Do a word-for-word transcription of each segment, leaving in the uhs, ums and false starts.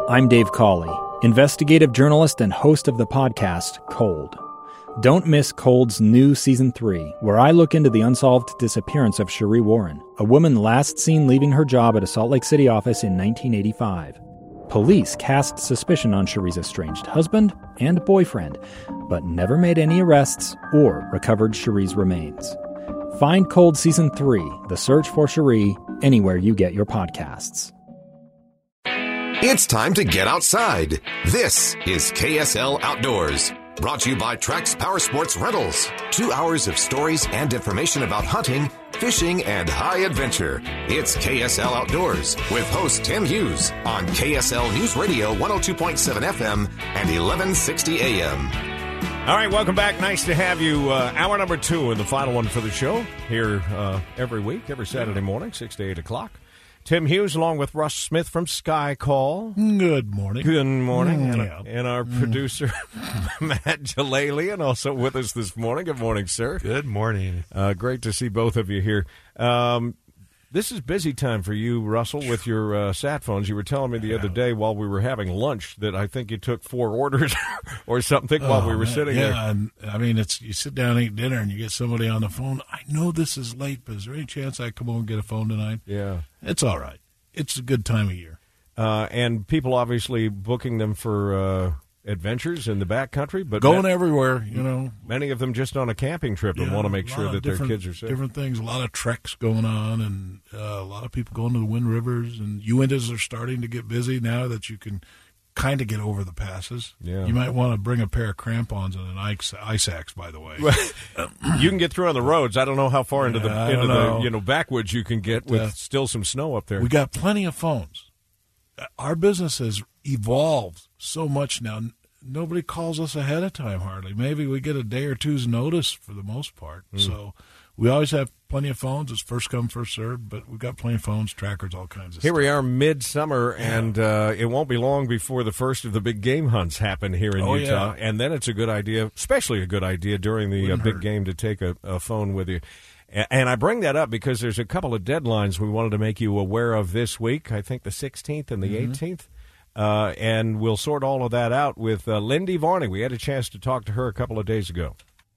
I'm Dave Cawley, investigative journalist and host of the podcast Cold. Don't miss Cold's new Season three, where I look into the unsolved disappearance of Cherie Warren, a woman last seen leaving her job at a Salt Lake City office in nineteen eighty-five. Police cast suspicion on Cherie's estranged husband and boyfriend, but never made any arrests or recovered Cherie's remains. Find Cold Season three, The Search for Cherie, anywhere you get your podcasts. It's time to get outside. This is K S L Outdoors. Brought to you by Trax Power Sports Rentals. Two hours of stories and information about hunting, fishing, and high adventure. It's K S L Outdoors with host Tim Hughes on K S L News Radio one oh two point seven F M and eleven sixty A M. All right, welcome back. Nice to have you. Uh, hour number two and the final one for the show here uh, every week, every Saturday morning, six to eight o'clock. Tim Hughes along with Russ Smith from Sky Call. Good morning. Good morning. Mm, and, yeah. and our mm. producer, Matt Jalalian, also with us this morning. Good morning, sir. Good morning. Uh, great to see both of you here. Um, this is busy time for you, Russell, with your uh, sat phones. You were telling me the yeah. other day while we were having lunch that I think you took four orders or something oh, while we were man. sitting yeah, there. And, I mean, it's you sit down and eat dinner and you get somebody on the phone. I know this is late, but is there any chance I come over and get a phone tonight? Yeah. It's all right. It's a good time of year. Uh, and people obviously booking them for uh, adventures in the backcountry. But Going ma- everywhere, you know. Many of them just on a camping trip and yeah, want to make sure that their kids are safe. Different things, a lot of treks going on, and uh, a lot of people going to the Wind Rivers. And Uintas are starting to get busy now that you can kind of get over the passes. Yeah. You might want to bring a pair of crampons and an ice, ice axe, by the way. You can get through on the roads. I don't know how far into the yeah, into know. the you know backwoods you can get with uh, still some snow up there. We got plenty of phones. Our business has evolved so much now. Nobody calls us ahead of time hardly. Maybe we get a day or two's notice for the most part. Mm. So we always have plenty of phones. It's first come, first served, but we've got plenty of phones, trackers, all kinds of here stuff. Here we are midsummer, yeah. and uh, it won't be long before the first of the big game hunts happen here in oh, Utah. Yeah. And then it's a good idea, especially a good idea during the uh, big game to take a, a phone with you. And I bring that up because there's a couple of deadlines we wanted to make you aware of this week. I think the sixteenth and the mm-hmm. eighteenth. Uh, and we'll sort all of that out with uh, Lindy Varney. We had a chance to talk to her a couple of days ago.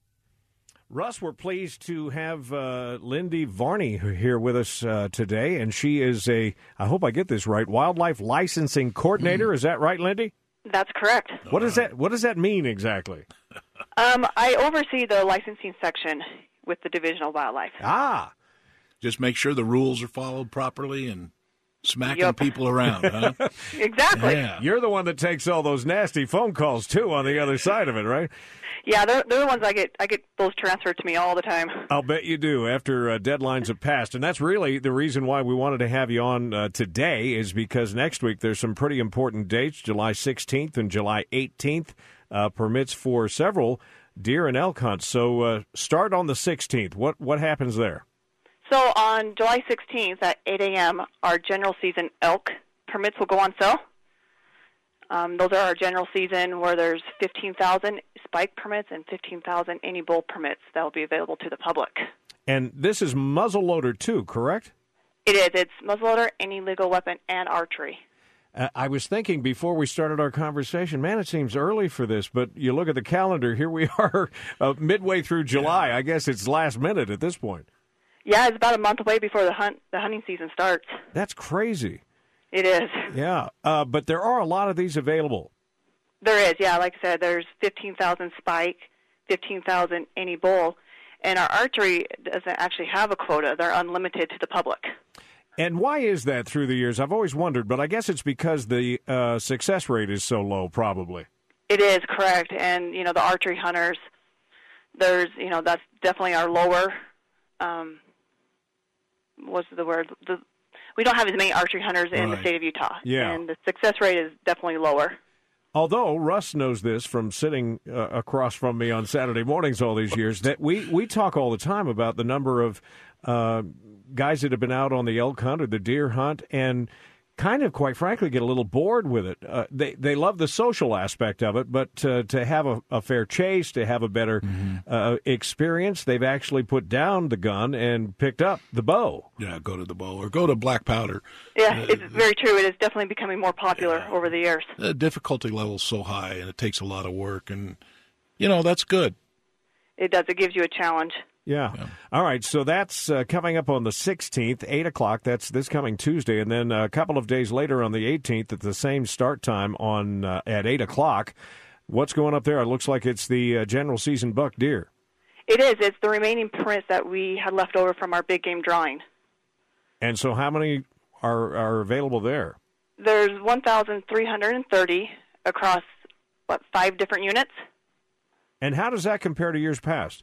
Russ, we're pleased to have uh, Lindy Varney here with us uh, today, and she is a, I hope I get this right, wildlife licensing coordinator. Mm. Is that right, Lindy? That's correct. What does that What does that mean exactly? Um, I oversee the licensing section with the Division of Wildlife. Ah. Just make sure the rules are followed properly and smacking yep. people around, huh? Exactly. Yeah. You're the one that takes all those nasty phone calls, too, on the other side of it, right? Yeah, they're, they're the ones I get. I get those transferred to me all the time. I'll bet you do after uh, deadlines have passed. And that's really the reason why we wanted to have you on uh, today is because next week there's some pretty important dates, July sixteenth and July eighteenth, uh, permits for several deer and elk hunts. So uh, start on the sixteenth. What, what happens there? So on July sixteenth at eight a.m., our general season elk permits will go on sale. Um, those are our general season where there's fifteen thousand spike permits and fifteen thousand any bull permits that will be available to the public. And this is muzzleloader too, correct? It is. It's muzzleloader, any legal weapon, and archery. Uh, I was thinking before we started our conversation, man, it seems early for this, but you look at the calendar, here we are uh, midway through July. I guess it's last minute at this point. Yeah, it's about a month away before the hunt the hunting season starts. That's crazy. It is. Yeah, uh, but there are a lot of these available. There is, yeah. Like I said, there's fifteen thousand spike, fifteen thousand any bull, and our archery doesn't actually have a quota. They're unlimited to the public. And why is that through the years? I've always wondered, but I guess it's because the uh, success rate is so low, probably. It is, correct. And, you know, the archery hunters, there's, you know, that's definitely our lower, um, what's the word? The, we don't have as many archery hunters in right. the state of Utah. Yeah. And the success rate is definitely lower. Although Russ knows this from sitting uh, across from me on Saturday mornings all these years, that we, we talk all the time about the number of uh, guys that have been out on the elk hunt or the deer hunt, and kind of, quite frankly, get a little bored with it. Uh, they they love the social aspect of it, but uh, to have a, a fair chase, to have a better mm-hmm. uh, experience, they've actually put down the gun and picked up the bow. Yeah, go to the bow or go to black powder. Yeah, uh, it's very true. It is definitely becoming more popular yeah. over the years. The difficulty level's so high, and it takes a lot of work, and, you know, that's good. It does. It gives you a challenge. Yeah. yeah. All right. So that's uh, coming up on the sixteenth, eight o'clock. That's this coming Tuesday. And then a couple of days later on the eighteenth at the same start time on uh, at eight o'clock. What's going up there? It looks like it's the uh, general season buck deer. It is. It's the remaining permits that we had left over from our big game drawing. And so how many are, are available there? There's one thousand three hundred thirty across, what, five different units. And how does that compare to years past?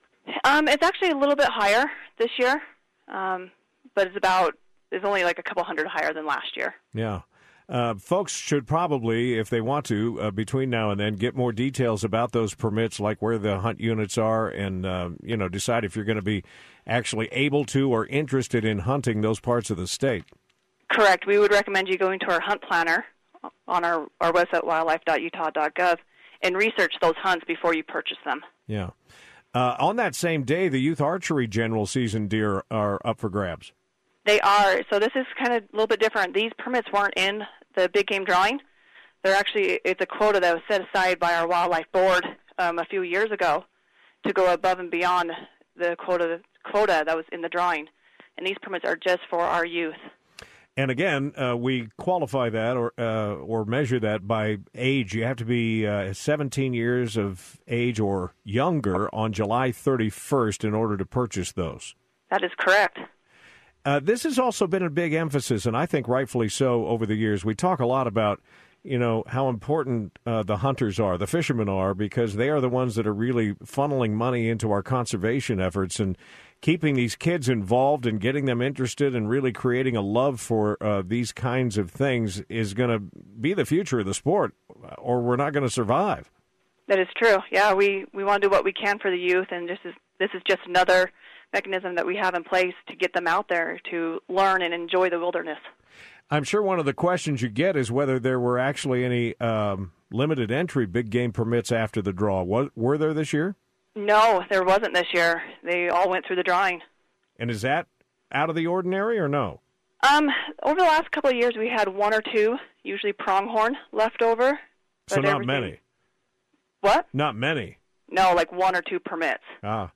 Um, it's actually a little bit higher this year, um, but it's about it's only like a couple hundred higher than last year. Yeah. Uh, folks should probably, if they want to, uh, between now and then, get more details about those permits, like where the hunt units are, and uh, you know, decide if you're going to be actually able to or interested in hunting those parts of the state. Correct. We would recommend you going to our hunt planner on our, our website, wildlife dot utah dot gov, and research those hunts before you purchase them. Yeah. Uh, on that same day, the youth archery general season deer are up for grabs. They are. So this is kind of a little bit different. These permits weren't in the big game drawing. They're actually, it's a quota that was set aside by our wildlife board um, a few years ago to go above and beyond the quota quota that was in the drawing. And these permits are just for our youth. And again, uh, we qualify that or uh, or measure that by age. You have to be uh, seventeen years of age or younger on July thirty-first in order to purchase those. That is correct. Uh, this has also been a big emphasis, and I think rightfully so, over the years. We talk a lot about, you know, how important uh, the hunters are, the fishermen are, because they are the ones that are really funneling money into our conservation efforts and keeping these kids involved and getting them interested and really creating a love for uh, these kinds of things is going to be the future of the sport, or we're not going to survive. That is true. Yeah, we, we want to do what we can for the youth, and this is this is just another mechanism that we have in place to get them out there to learn and enjoy the wilderness. I'm sure one of the questions you get is whether there were actually any um, limited entry big game permits after the draw. What, were there this year? No, there wasn't this year. They all went through the drawing. And is that out of the ordinary or no? Um, over the last couple of years, we had one or two, usually pronghorn, left over. So not many? What? Not many? No, like one or two permits. Ah.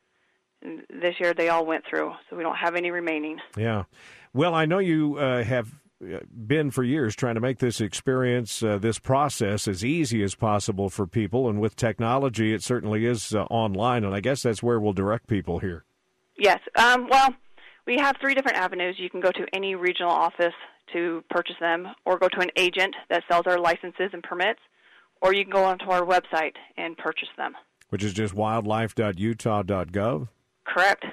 And this year they all went through, so we don't have any remaining. Yeah. Well, I know you uh, have been for years trying to make this experience, uh, this process, as easy as possible for people. And with technology, it certainly is uh, online. And I guess that's where we'll direct people here. Yes. Um, well, we have three different avenues. You can go to any regional office to purchase them, or go to an agent that sells our licenses and permits, or you can go onto our website and purchase them. Which is just wildlife dot utah dot gov? Correct.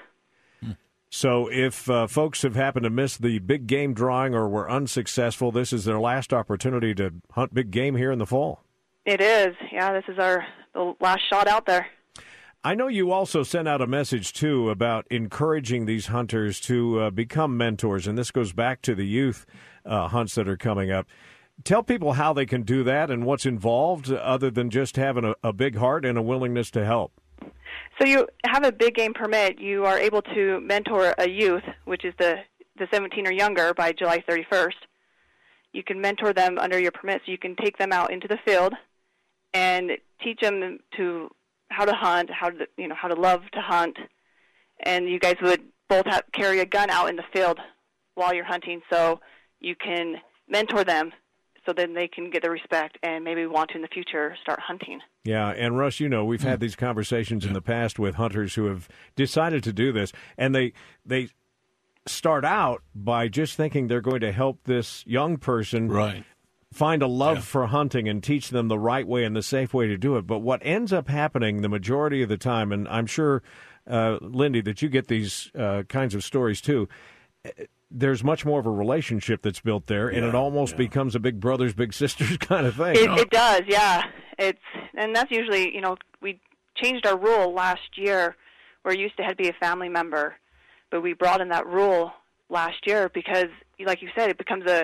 So if uh, folks have happened to miss the big game drawing or were unsuccessful, this is their last opportunity to hunt big game here in the fall. It is. Yeah, this is our the last shot out there. I know you also sent out a message, too, about encouraging these hunters to uh, become mentors, and this goes back to the youth uh, hunts that are coming up. Tell people how they can do that and what's involved other than just having a, a big heart and a willingness to help. So you have a big game permit. You are able to mentor a youth, which is the, the seventeen or younger, by July thirty-first. You can mentor them under your permit, so you can take them out into the field and teach them to how to hunt, how to you know how to love to hunt, and you guys would both have, carry a gun out in the field while you're hunting, so you can mentor them, so then they can get the respect and maybe want to in the future start hunting. Yeah, and Russ, you know, we've had these conversations in the past with hunters who have decided to do this, and they they start out by just thinking they're going to help this young person right. find a love yeah. for hunting and teach them the right way and the safe way to do it. But what ends up happening the majority of the time, and I'm sure, uh, Lindy, that you get these uh, kinds of stories too, there's much more of a relationship that's built there, and yeah, it almost yeah. becomes a big brothers, big sisters kind of thing. It, it does, yeah. It's and that's usually, you know, we changed our rule last year where it used to have to be a family member, but we brought in that rule last year because, like you said, it becomes a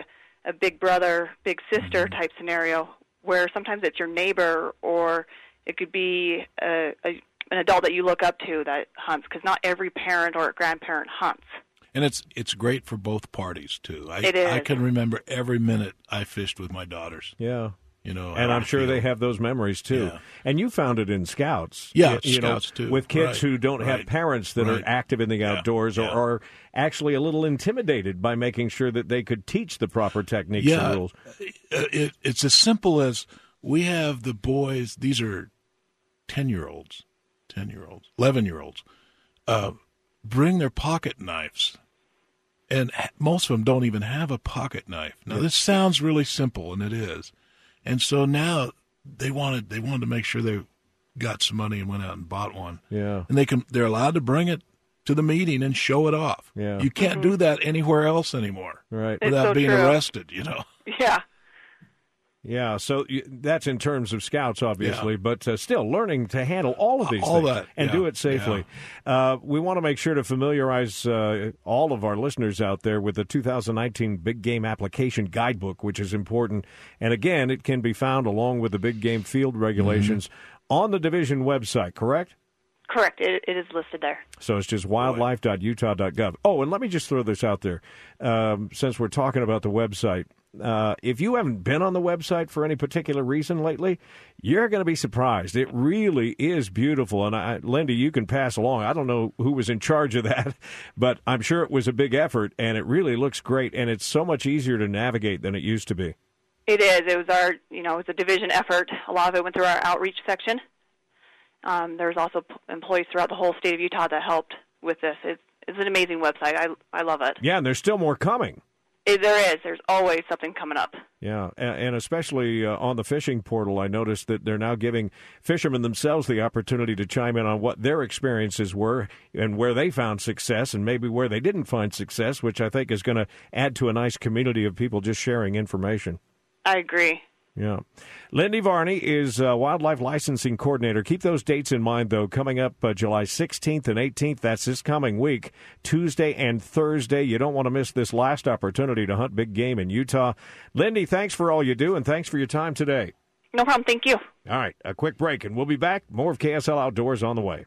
a big brother, big sister type scenario, where sometimes it's your neighbor, or it could be a, a, an adult that you look up to that hunts, because not every parent or grandparent hunts. And it's it's great for both parties too. I, It is. I can remember every minute I fished with my daughters. Yeah. You know, And I I'm sure feel- they have those memories, too. Yeah. And you found it in Scouts. Yeah, you, you Scouts, know, too. with kids Right, who don't have right, parents that right. are active in the Yeah, outdoors yeah. or are actually a little intimidated by making sure that they could teach the proper techniques Yeah, and rules. it, it's as simple as we have the boys, these are ten-year-olds, ten-year-olds, eleven-year-olds, uh, bring their pocket knives. And most of them don't even have a pocket knife. Now, this sounds really simple, and it is. And so now they wanted they wanted to make sure they got some money and went out and bought one. Yeah. And they can they're allowed to bring it to the meeting and show it off. Yeah. You can't do that anywhere else anymore Right. It's without so being true. arrested, you know. Yeah. Yeah, so you, that's in terms of Scouts, obviously, Yeah. but uh, still learning to handle all of these All things that, and yeah, do it safely. Uh, we want to make sure to familiarize uh, all of our listeners out there with the two thousand nineteen Big Game Application Guidebook, which is important. And again, it can be found along with the Big Game Field Regulations Mm-hmm. on the division website, correct? Correct. It, it is listed there. So it's just wildlife dot utah dot gov. Oh, and let me just throw this out there. Um, since we're talking about the website, uh, if you haven't been on the website for any particular reason lately, you're going to be surprised. It really is beautiful. And I, Lindy, you can pass along. I don't know who was in charge of that, but I'm sure it was a big effort, and it really looks great. And it's so much easier to navigate than it used to be. It is. It was our, you know, it was a division effort. A lot of it went through our outreach section. Um, there's also p- employees throughout the whole state of Utah that helped with this. It's, it's an amazing website. I I love it. Yeah, and there's still more coming. It. There is. There's always something coming up. Yeah, and, and especially uh, on the fishing portal, I noticed that they're now giving fishermen themselves the opportunity to chime in on what their experiences were and where they found success and maybe where they didn't find success, which I think is going to add to a nice community of people just sharing information. I agree. Yeah. Lindy Varney is uh, Wildlife Licensing Coordinator. Keep those dates in mind, though. Coming up uh, July sixteenth and eighteenth, that's this coming week, Tuesday and Thursday. You don't want to miss this last opportunity to hunt big game in Utah. Lindy, thanks for all you do, and thanks for your time today. No problem. Thank you. All right, a quick break, and we'll be back. More of K S L Outdoors on the way.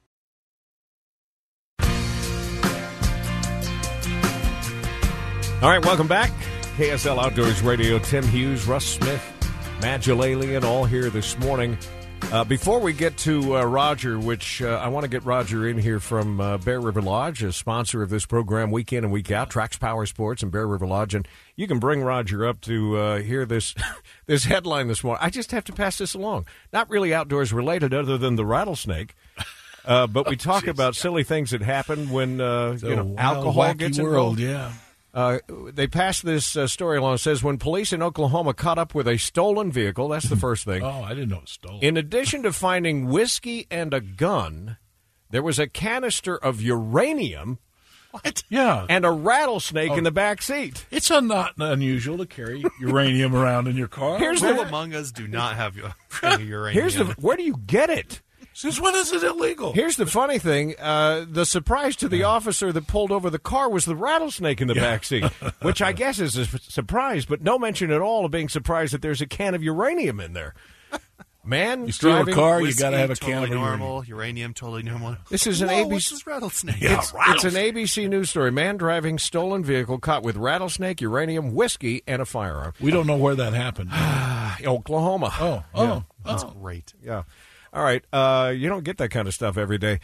All right, welcome back. K S L Outdoors Radio. Tim Hughes, Russ Smith, Matt Jalalian, all here this morning. Uh, before we get to uh, Roger, which uh, I want to get Roger in here from uh, Bear River Lodge, a sponsor of this program week in and week out, Trax Power Sports and Bear River Lodge. And you can bring Roger up to uh, hear this this headline this morning. I just have to pass this along. Not really outdoors related other than the rattlesnake. Uh, but we talk Jeez, about yeah. silly things that happen when uh, The you know wild, alcohol wacky gets world, involved. yeah. Uh, they passed this uh, story along. It says when police in Oklahoma caught up with a stolen vehicle, that's the first thing. Oh, I didn't know it was stolen. In addition to finding whiskey and a gun, there was a canister of uranium What? Yeah. and a rattlesnake in the back seat. It's un- not unusual to carry uranium around in your car. Here's Who the among us do not have u- any uranium? here's the where do you get it? Since when is it illegal? Here's the funny thing: uh, the surprise to the officer that pulled over the car was the rattlesnake in the back seat, which I guess is a s- surprise, but no mention at all of being surprised that there's a can of uranium in there. Man, You steal a driving- car, you Whiskey, got to have a totally can of uranium. normal. Uranium, totally normal. This is an Whoa, A B C. what's this rattlesnake? Yeah. It's, it's an A B C news story. Man driving stolen vehicle caught with rattlesnake, uranium, whiskey, and a firearm. We don't know where that happened. Oklahoma. Oh, oh, That's oh. great. Yeah. All right. Uh, you don't get that kind of stuff every day.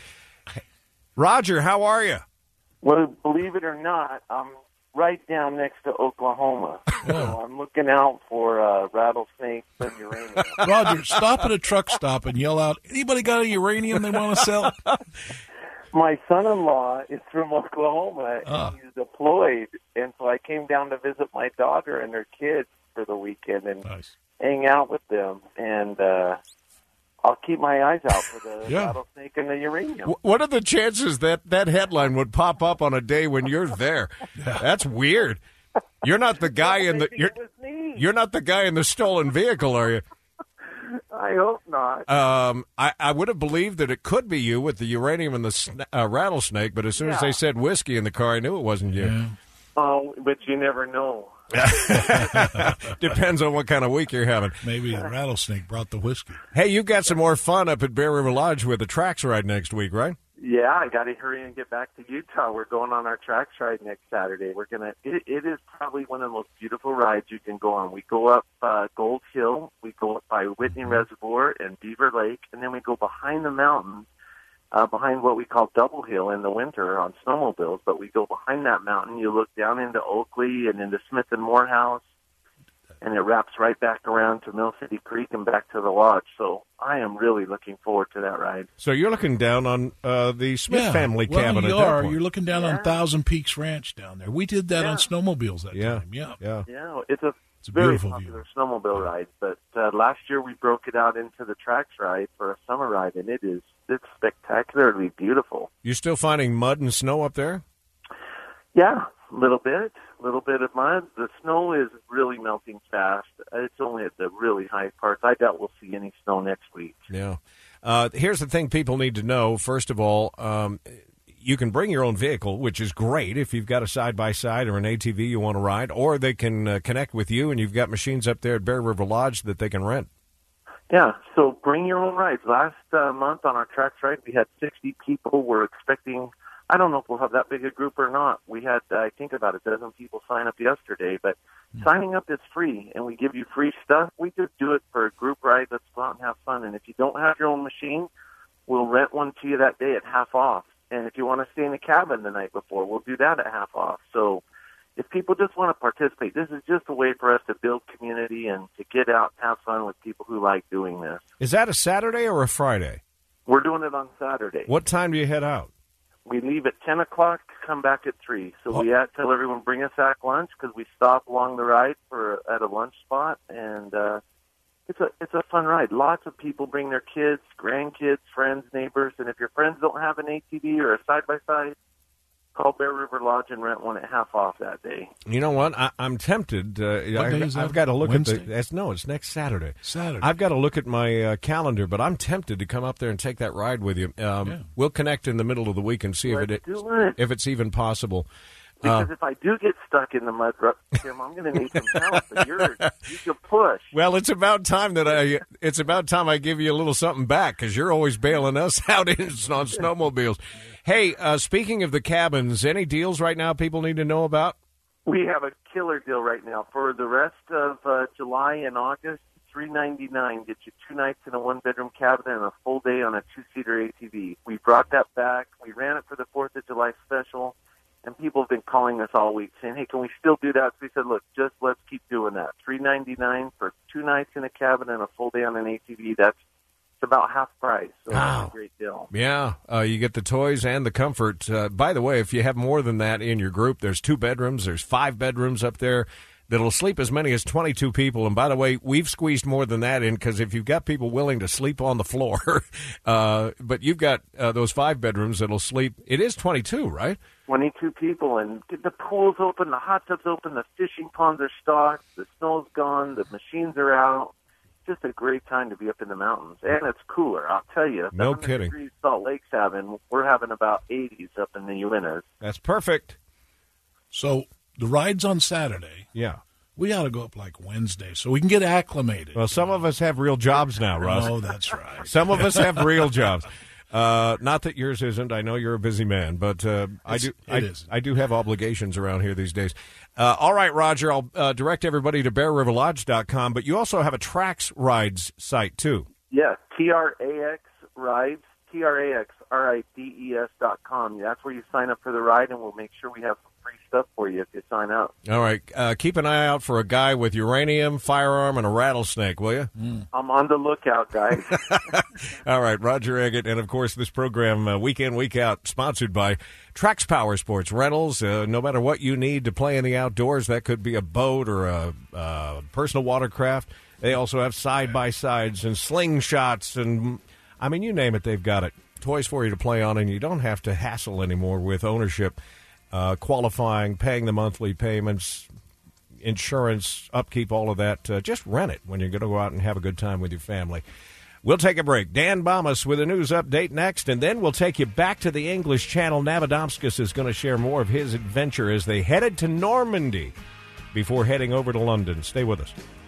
Roger, how are you? Well, believe it or not, I'm right down next to Oklahoma. So I'm looking out for uh, rattlesnakes and uranium. Roger, stop at a truck stop and yell out, anybody got a uranium they want to sell? My son-in-law is from Oklahoma, and Ah. he's deployed, and so I came down to visit my daughter and her kids for the weekend and Nice. hang out with them. And uh, I'll keep my eyes out for the Yeah. rattlesnake and the uranium. Wh- What are the chances that that headline would pop up on a day when you're there? That's weird. You're not the guy in the Maybe you're, it was me. you're not the guy in the stolen vehicle, are you? I hope not. Um, I, I would have believed that it could be you with the uranium and the sna- uh, rattlesnake, but as soon as Yeah. they said whiskey in the car, I knew it wasn't you. Yeah. Oh, but you never know. Depends on what kind of week you're having. Maybe the rattlesnake brought the whiskey. Hey, you've got some more fun up at Bear River Lodge with the Tracks ride next week, right? Yeah, I got to hurry and get back to Utah. We're going on our Tracks ride next Saturday. We're gonna. It, it is probably one of the most beautiful rides you can go on. We go up uh, Gold Hill, we go up by Whitney Reservoir and Beaver Lake, and then we go behind the mountain, uh, behind what we call Double Hill in the winter on snowmobiles. But we go behind that mountain. You look down into Oakley and into Smith and Morehouse, and it wraps right back around to Mill City Creek and back to the lodge. So I am really looking forward to that ride. So you're looking down on uh, the Smith yeah. family well, cabin you at that are. point. You're looking down yeah. on Thousand Peaks Ranch down there. We did that yeah. on snowmobiles that yeah. time. Yeah. Yeah. Yeah, it's a, It's a very beautiful popular view. snowmobile ride. But uh, last year we broke it out into the Tracks ride for a summer ride, and it is it's spectacularly beautiful. You still finding mud and snow up there? Yeah, a little bit, a little bit of mud. The snow is really melting fast. It's only at the really high parts. I doubt we'll see any snow next week. Yeah. Uh, here's the thing people need to know. First of all, um, you can bring your own vehicle, which is great if you've got a side-by-side or an A T V you want to ride, or they can uh, connect with you, and you've got machines up there at Bear River Lodge that they can rent. Yeah, so bring your own rides. Last uh, month on our Tracks ride, we had sixty people. We're expecting, I don't know if we'll have that big a group or not. We had, uh, I think, about a dozen people sign up yesterday, but mm-hmm. signing up is free, and we give you free stuff. We just do it for a group ride. Let's go out and have fun. And if you don't have your own machine, we'll rent one to you that day at half off. And if you want to stay in the cabin the night before, we'll do that at half off. So if people just want to participate, this is just a way for us to build community and to get out and have fun with people who like doing this. Is that a Saturday or a Friday? We're doing it on Saturday. What time do you head out? We leave at ten o'clock, come back at three. So we had to tell everyone bring us sack lunch because we stop along the ride for at a lunch spot, and uh, it's a it's a fun ride. Lots of people bring their kids, grandkids, friends, neighbors, and if your friends don't have an A T V or a side-by-side, call Bear River Lodge and rent one at half off that day. You know what? I, I'm tempted. Uh, What I, day is that? I've got to look Wednesday? at the. That's, no, it's next Saturday. Saturday. I've got to look at my uh, calendar, but I'm tempted to come up there and take that ride with you. Um, Yeah. We'll connect in the middle of the week and see Let's if it do it. if it's even possible. Because Uh, if I do get stuck in the mud, Tim, I'm going to need some help. But you're you can push. Well, it's about time that I. It's about time I give you a little something back because you're always bailing us out in, on snowmobiles. Hey, uh, speaking of the cabins, any deals right now people need to know about? We have a killer deal right now for the rest of uh, July and August. three ninety-nine get you two nights in a one-bedroom cabin and a full day on a two-seater A T V. We brought that back. We ran it for the Fourth of July special, and people have been calling us all week saying, "Hey, can we still do that?" So we said, "Look, just let's keep doing that. three ninety-nine for two nights in a cabin and a full day on an A T V. That's it's about half price. So Wow. that's a great deal." Yeah, uh, you get the toys and the comfort. Uh, by the way, if you have more than that in your group, there's two bedrooms, there's five bedrooms up there that'll sleep as many as twenty-two people. And by the way, we've squeezed more than that in because if you've got people willing to sleep on the floor, uh, but you've got uh, those five bedrooms that'll sleep, it is twenty-two, right? twenty-two people, and the pool's open, the hot tub's open, the fishing ponds are stocked, the snow's gone, the machines are out. Just a great time to be up in the mountains, and it's cooler. I'll tell you. No seven hundred kidding. Degrees Salt Lake's having. We're having about eighties up in the Uintas. That's perfect. So the ride's on Saturday. Yeah. We ought to go up like Wednesday so we can get acclimated. Well, some of us have real jobs now, Russ. Oh, that's right. Some of us have real jobs. Uh, not that yours isn't. I know you're a busy man, but uh, I do. It I, is. I do have obligations around here these days. Uh, all right, Roger. I'll uh, direct everybody to bear river lodge dot com, but you also have a Tracks Rides site too. Yeah, T R A X Rides, T R A X R I D E S dot com. That's where you sign up for the ride, and we'll make sure we have free stuff for you if you sign up. All right. Uh, keep an eye out for a guy with uranium, firearm, and a rattlesnake, will you? Mm. I'm on the lookout, guys. All right, Roger Eggett, and of course this program, uh, week in, week out, sponsored by Tracks Power Sports Rentals. Uh, no matter what you need to play in the outdoors, that could be a boat or a uh, personal watercraft. They also have side-by-sides and slingshots, and I mean, you name it, they've got it. Toys for you to play on, and you don't have to hassle anymore with ownership, uh, qualifying, paying the monthly payments, insurance, upkeep, all of that. Uh, just rent it when you're going to go out and have a good time with your family. We'll take a break. Dan Bomas with a news update next, and then we'll take you back to the English Channel. Navadomskis is going to share more of his adventure as they headed to Normandy before heading over to London. Stay with us.